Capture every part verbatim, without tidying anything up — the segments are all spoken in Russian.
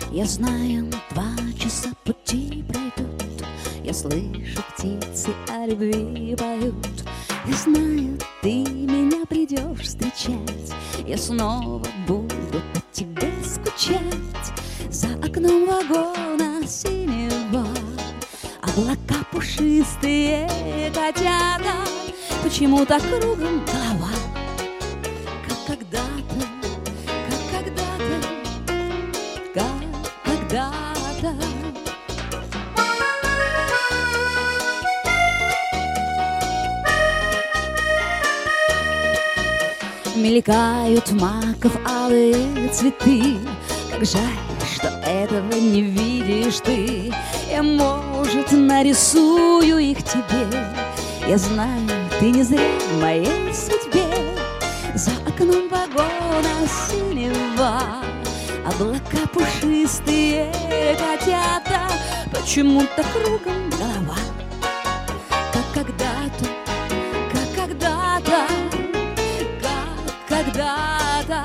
Я знаю, два часа пути пройдут, я слышу, птицы о любви поют. Я знаю, ты меня придешь встречать, я снова буду по тебе скучать. За окном вагона синего облака пушистые котята. Почему-то кругом голова, как когда-то, как когда-то, как когда-то. Мелькают маков алые цветы, как жаль, что этого не видишь ты. Я, может, нарисую их тебе, я знаю, ты не зря в моей судьбе. За окном вагона синего облака пушистые котята. Почему-то кругом голова, как когда-то, как когда-то, как когда-то.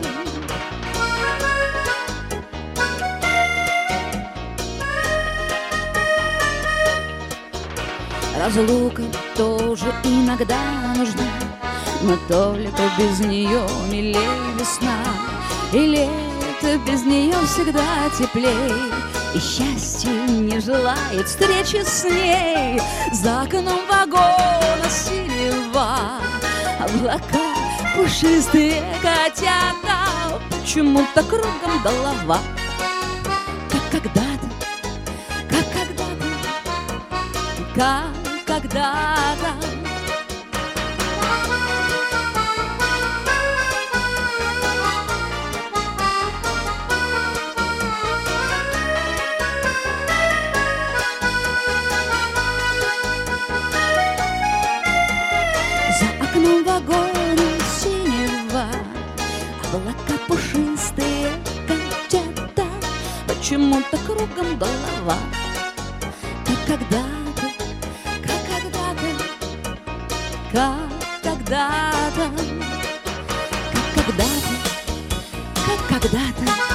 Разлука тоже иногда нужна, но только без нее милей весна. И лето без нее всегда теплей, и счастье не желает встречи с ней. За окном вагона синего облака пушистые котята. Почему-то кругом голова, как когда-то, как когда-то, как когда-то. За окном вагона синего облака пушистые котята. Почему-то кругом голова, как когда-то, как когда-то, как когда-то, как когда-то.